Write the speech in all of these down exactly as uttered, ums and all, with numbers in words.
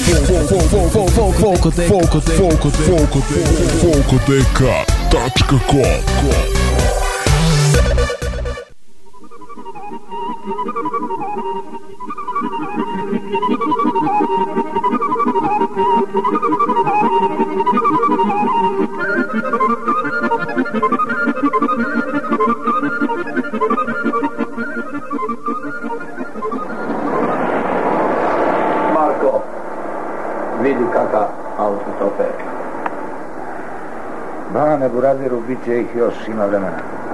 Folkoteka tačka com. Marko, vidi kakav auto tope. Bane Buraziru, bit će ih još, ima vremena.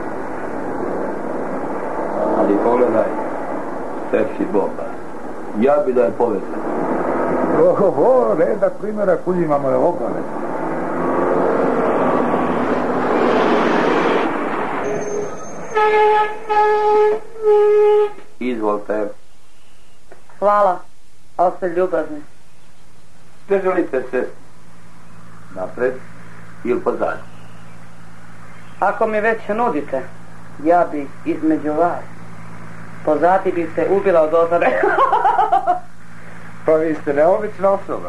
Ali pogledaj, seksi bomba. Ja bi da je povezan. Oho, redak primjera uzimamo je obale. Izvolite. Hvala, ali ste ljubazni. Gdje želite se? Napred ili pozad? Ako mi već nudite, ja bi između vas. Pozadi bi se ubila od ozore. Pa vi ste neobična osoba.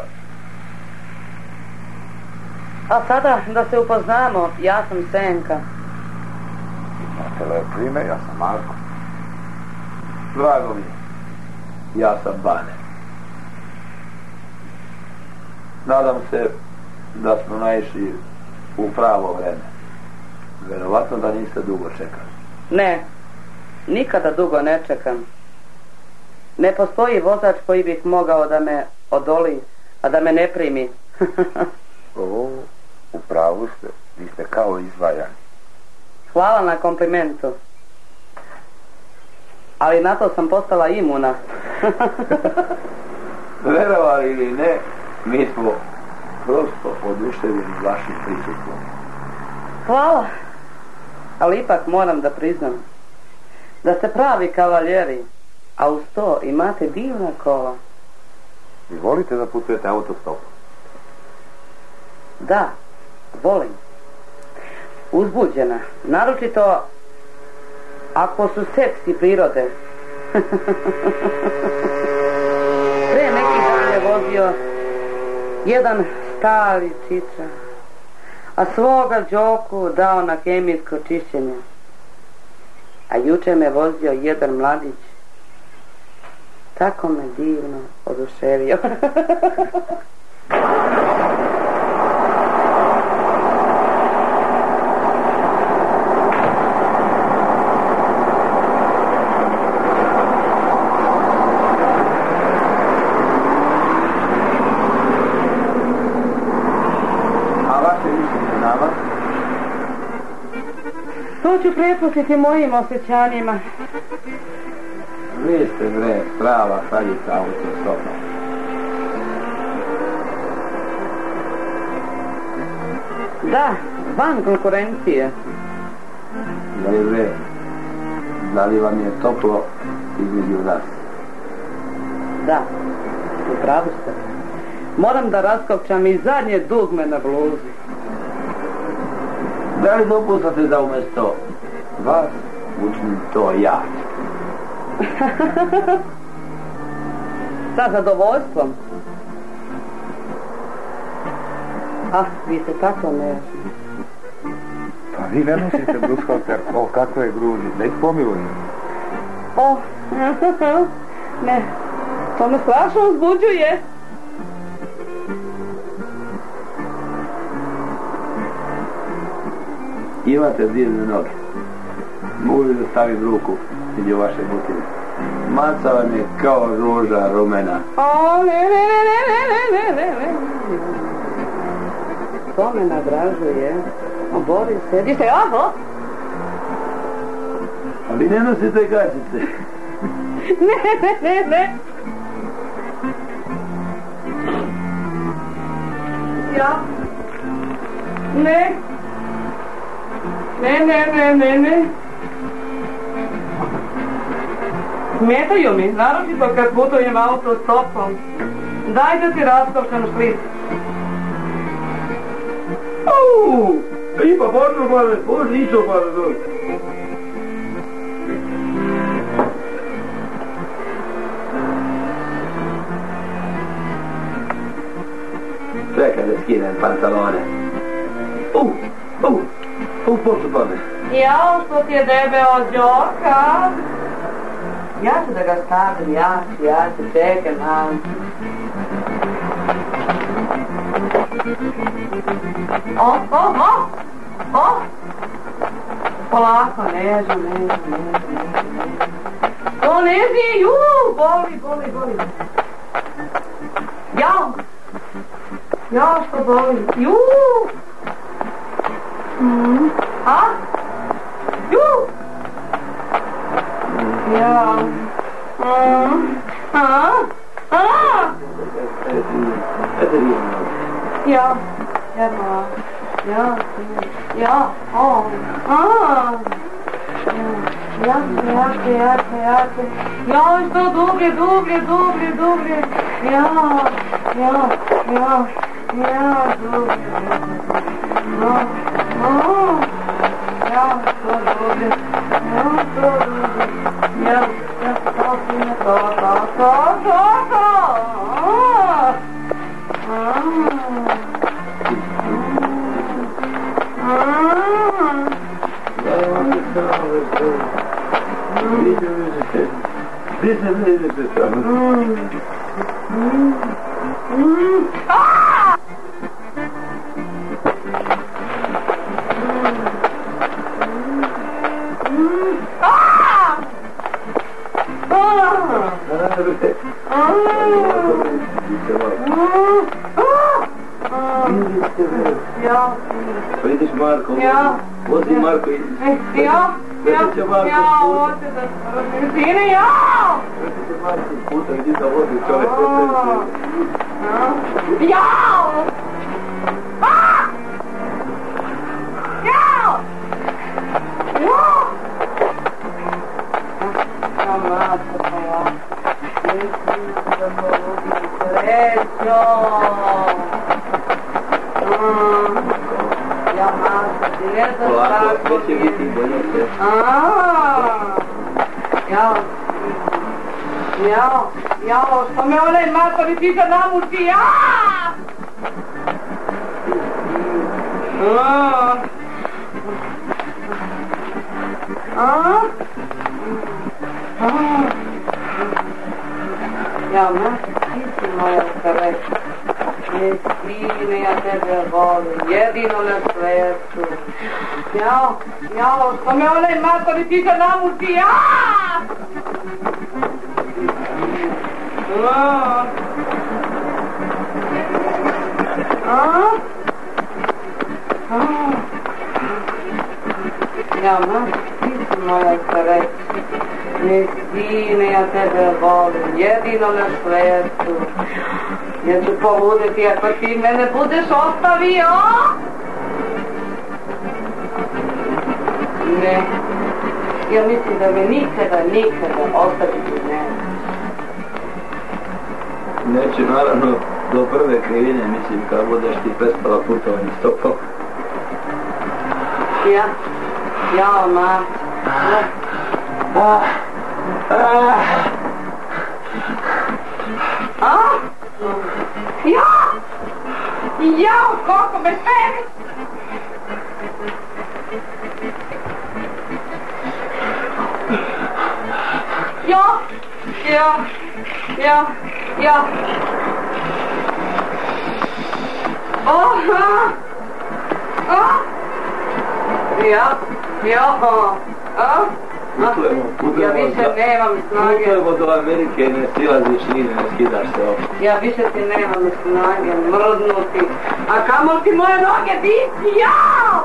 A sada da se upoznamo, ja sam Senka. Imate lepo ime, ja sam Marko. Drago mi je. Ja sam Bane. Nadam se da smo naišli u pravo vreme. Verovatno da niste dugo čekali. Ne, nikada dugo ne čekam. Ne postoji vozač koji bih mogao da me odoli, a da me ne primi. O, u pravu ste, vi ste kao izvajani. Hvala na komplimentu. Ali na to sam postala imuna. Verovali ili ne, mi smo prosto oduševljeni vašim prisutstvom. Hvala. Ali ipak moram da priznam da ste pravi kavaljeri, a uz to imate divna kola. Vi volite da putujete autostopom? Da, volim. Uzbuđena, naročito ako su seksi prirode. Pre neki dan je vozio jedan stari čiča, a svoga Đoku dao na kemijsko čišćenje. A juče me vozio jedan mladić. Tako me divno oduševio. To ću prepustiti mojim osjećanjima. Vi ste bre prava kraljica autostopa. Da, van konkurencije. Da li bre, da li vam je toplo između nas? Da, u pravu ste. Moram da raskopčam i zadnje dugme na bluzi. Da li dopustate da umjesto vas učinim to ja? Sa zadovoljstvom. Ah, vi ste tako nežni. Pa vi ne nosite brushalter, o kakve je gruži, da ih pomilujem. O, ne, to me strašno uzbuđuje. Imate divne noge. Mogu li da stavim ruku među vaše butine? Maca vam je kao ruža rumena. O, ne, ne, ne, ne, ne, ne, ne, ne. To me nadražuje. O, Boris, sedi se, oho! Ali ne nosite gačice. Ne, ne, ne, ne. Ja? Ne. Ne, ne, ne, ne, ne. Smetaju mi, naročito kad putujem autostopom. Daj da ti raskošam šlic. Uuu, i pa možno pa ne, možno ničo pa ne dođe. Čekaj da skinem pantalone. U, u, u, postupa me. Jao, što ti je debeo Đoka? Ja ću da ga stavim, ja ću, ja ću, čekaj, mam. O, o, o, o! Polako, nežno, nežno, nežno, nežno. To nežnije, juu, boli, boli, boli. Jao! Jao, što boli, juu! Mm. A? Juu! Ja. Mm. A? A? Ja. Evo. Ja. Ja. O. A. Jake, jake, jake, jake. Ja, što dublje, dublje, dublje, dublje. Ja. Ja. Ja. Ja, dublje. Ja. A. Ja, što dublje. Ja, što dublje. Ja, ja, to si me to, to, to, to, to. A. Ja. Vidiš Marko? Ja. Vozi Marko i... Ja. Ja. Vrti će Marko Ja, puta. hoće da sproti. Sine, ja! Vrti će Marko puta, vidi da vozi čovjek. Ja! A! Ja! Ja! Ja, Marko, pa ja. Mislim da poludim srećo. Ja, Marko, ti ne znaš Polako, kako sve će biti bolje sve. Aaaa, jao, jao, jao, što me onaj matori pita namuči, jaaaa! Aaaa, aaaa, aaaa, jao, Marko, ti si moja sreća. Sine, ja tebe volim, jedino na svetu. Jao, jao, što me onaj matori pita namuči, jaaaa! Aaaa! Aaaa! Aaaa! Jao, Marko, ti si moja sreća. Sine, ja tebe volim, jedino na svetu. Ja ću poluditi ako ti mene budeš ostavio. Ne. Ja mislim da me nikada, nikada ostaviti ne. Neće naravno do prve krivine, mislim, kad budeš ti prestala putovanje stopom. Ja. Jao, ma. Ah. Ah. A? Ja! Jao, koliko me peri! Ja! Ja! Ja! Ja! Aha! A? Ja! Ja! A? Putujemo, putujemo. Ja više nemam snage. Putujemo do Amerike, ne silaziš nigdje, ne skidaš se ovo. Ja više ti nemam snage mrdnuti. A kamo ti moje noge dići, jao!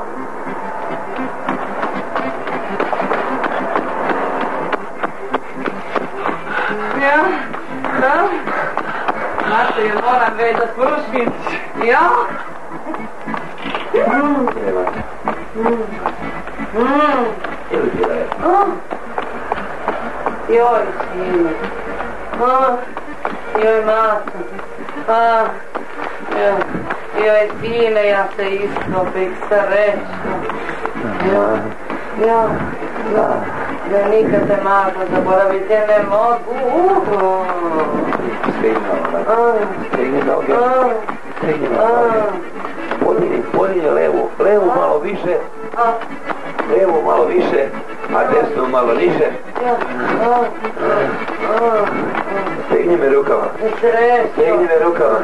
Ja, da? Znate, ja moram već da svršim. Ja? Mm. Mm. Oh. Joj, sine. Oh. Joj, masa. Ah. Joj, joj, sine, ja se isto bih srećna. Joj, joj, joj. Da nikad te Marko zaboraviti ne mogu. Stigne ona. Stigne noge. Stegni malo više. Podini, podini levu, levu malo više. Levu malo više, a desnu malo niže. Stegni me rukama. Stegni me rukama.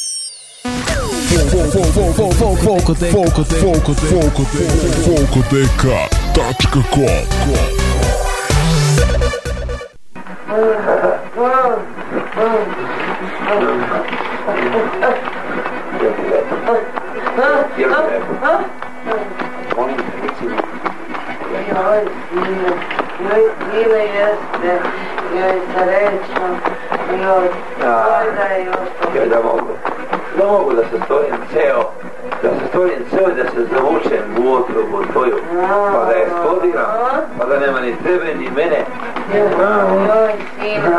Folkoteka tačka com. Jel ti lepo? Molim te, recimo. Joj, sine, joj, sine jeste, joj, srećno, joj, joj da je još to. Joj, da mogu, da mogu da se stvorim ceo, da se stvorim ceo i da se zavučem u otrobu tvoju, pa da je eksplodiram, pa da nema ni tebe, ni mene. Joj, sine.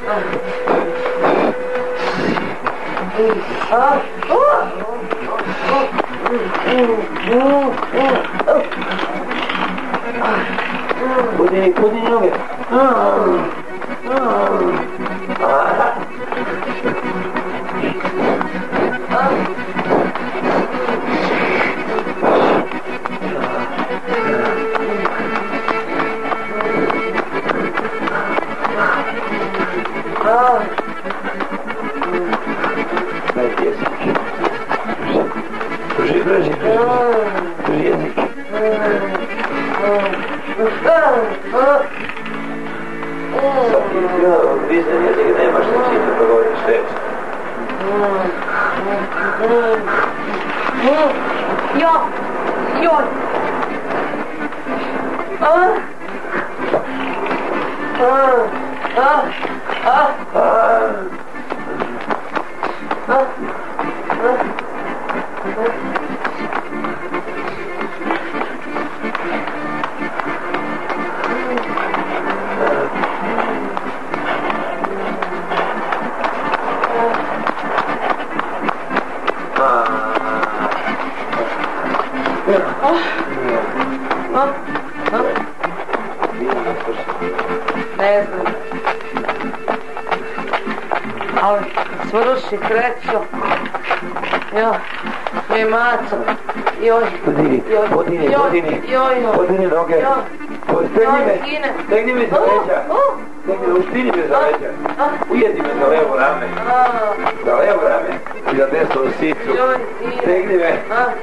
Podini, podini noge. Daj jezik. Drži, drži, drži. Drži jezik. Sad ti izgleda odvizan jezik, nemaš na čim da govoriš reč. Jo, joj. Ah. Ah. Ah. Ah. Ah. Ne znam. Ali svrši, kreću. Jo, mi maco. Joj, Podini, joj, podini, joj, podini. joj, joj. Podini noge. Joj. Stegni me. Joj, sine. Stegni me za leđa. Stegni me, uštini me za leđa. Ujedi me za levo rame. Za levo rame. I za desnu sicu. Joj, sine. Stegni me.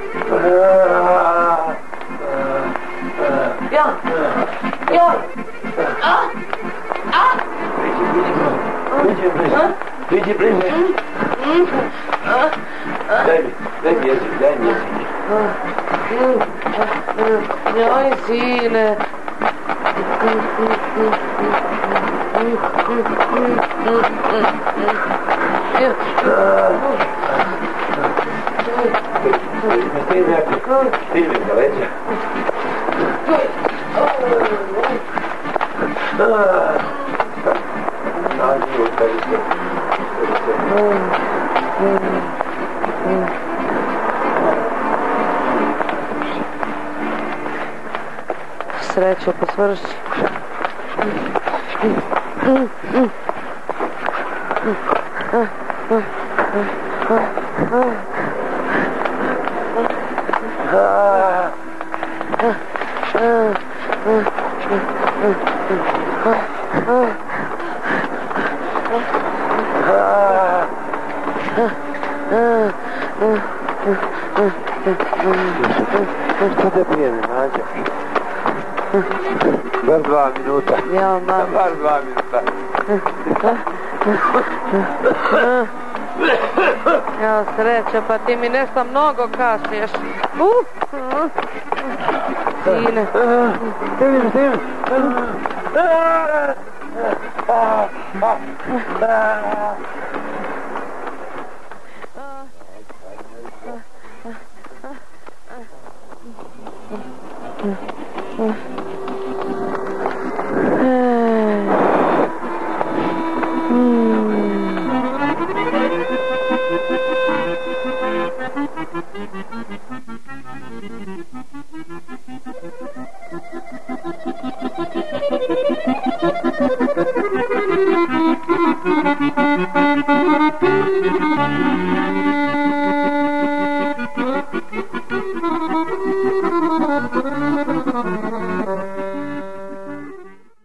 Ja, joj. A, a. Priđi bliže. Priđi bliže. Daj mi, daj mi jezik, daj mi jezik. Joj, sine. Stegni me, stegni me za leđa. Nađi, ostavi se. Srećo, posvrši. Što te pijeme, Nađa? Bar dva minuta. Ja, mama. Bar dva minuta. Ja, sreća, pa ti mi nešto mnogo kašlješ. Uh, uh, sine. Stegni, stegni. Thank you. Thank you.